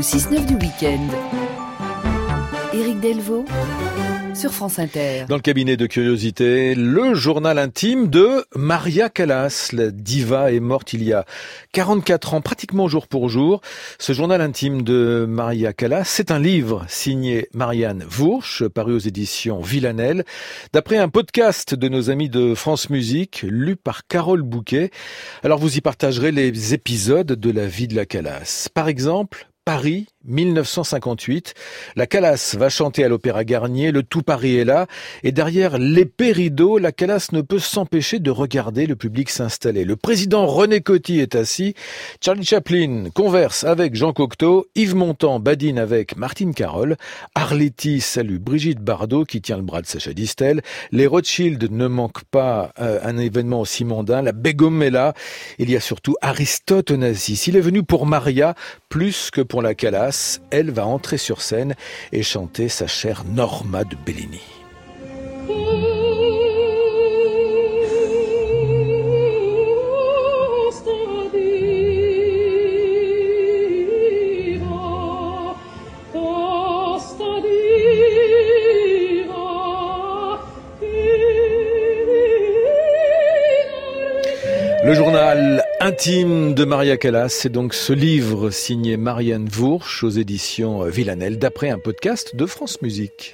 6-9 du week-end. Éric Delvaux sur France Inter. Dans le cabinet de curiosité, le journal intime de Maria Callas. La diva est morte il y a 44 ans, pratiquement jour pour jour. Ce journal intime de Maria Callas, c'est un livre signé Marianne Voursch, paru aux éditions Villanelle, d'après un podcast de nos amis de France Musique, lu par Carole Bouquet. Alors vous y partagerez les épisodes de la vie de la Callas. Par exemple, Paris, 1958. La Callas va chanter à l'Opéra Garnier, le tout Paris est là, et derrière l'épais rideau, la Callas ne peut s'empêcher de regarder le public s'installer. Le président René Coty est assis, Charlie Chaplin converse avec Jean Cocteau, Yves Montand badine avec Martine Carole, Arletty salue Brigitte Bardot qui tient le bras de Sacha Distel, les Rothschild ne manquent pas un événement aussi mondain, la Begum est là, il y a surtout Aristote Onassis. Il est venu pour Maria plus que pour la Callas. Elle va entrer sur scène et chanter sa chère Norma de Bellini. Le journal intime de Maria Callas, c'est donc ce livre signé Marianne Voursch aux éditions Villanelle, d'après un podcast de France Musique.